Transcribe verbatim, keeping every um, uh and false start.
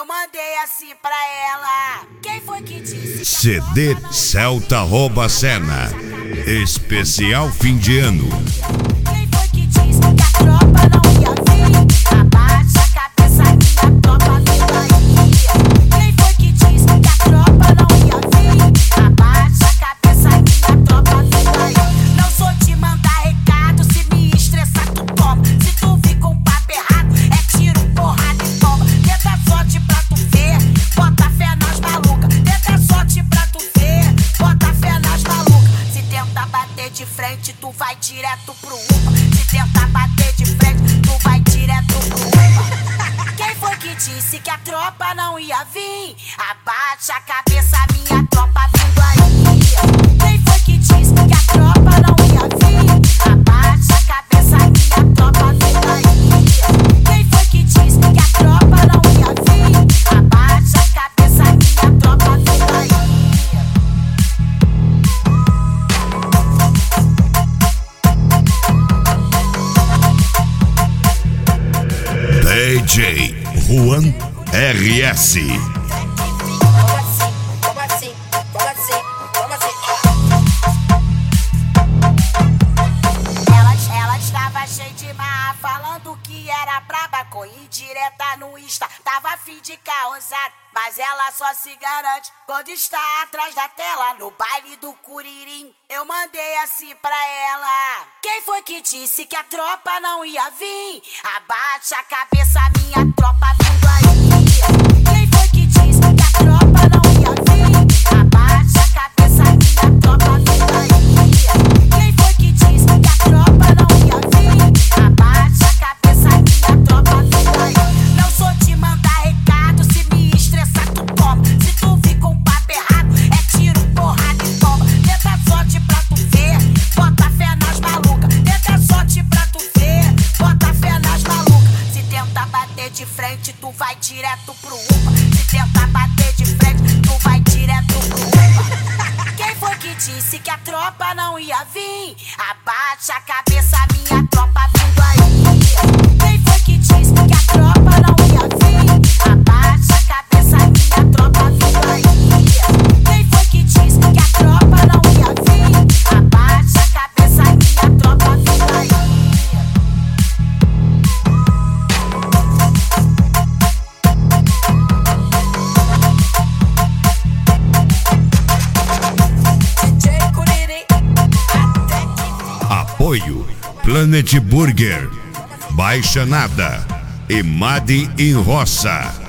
Eu mandei assim pra ela. Quem foi que disse? C D Celta Rouba Cena. Especial fim de ano. Quem foi que disse que a tropa não ia vir? Abaixa a cabeça, minha tropa vem aí. Quem foi que disse que a tropa não ia vir? Abaixa a cabeça, minha tropa vem aí. Não sou de mandar recado, se me estressar tu toma. Se tu vir com papo errado, é tiro, porrada e toma. Tenta sorte pra tu ver, bota fé nas malucas. Tenta sorte pra tu ver, bota fé nas malucas. Se tenta bater de frente, tu vai direto pro UPA. Se tenta bater de frente, tu vai direto pro UPA. Quem foi que disse que a tropa não ia vir? Abaixa a cabeça, minha tropa vindo aí. Quem foi que disse que a tropa não ia vir? Abaixa a cabeça, minha tropa vindo aí. Quem foi que disse que a tropa não ia vir? Abaixa a cabeça, minha tropa vindo aí. D J Juan R S. Como assim? Como assim? Como assim? Como assim? Ela, ela estava cheia de marra, falando que era braba, com indireta no Insta, tava a fim de causar. Mas ela só se garante quando está atrás da tela, no baile do Curirim. Eu mandei assim pra ela. Quem foi que disse que a tropa não ia vir? Abaixa a cabeça, minha tropa vindo aí. Quem foi que disse que a tropa não ia vir? Abaixa a cabeça, minha tropa vindo aí. Quem foi que disse que a tropa não ia vir? Abaixa a cabeça, minha tropa vindo aí. Não sou de mandar recado, se me estressar tu toma. Se tu vir com papo errado, é tiro, porrada e toma. Tenta sorte pra tu ver, bota fé nas malucas. Tenta sorte pra tu ver, bota fé nas malucas. Se tenta bater de frente, tu vai direto pro UPA. Se tenta bater de frente, tu vai direto pro UPA. Quem foi que disse que a tropa não ia vir? Abaixa a cabeça, minha tropa vindo aí. Quem foi que disse que a tropa não ia vir? Abaixa a cabeça, minha tropa vindo aí. Quem foi que disse que a tropa não ia vir? Abaixa a cabeça, minha tropa vindo aí. D J Curirim, até que Apoio Planet Burger, Baixa Nada e Made in Roça.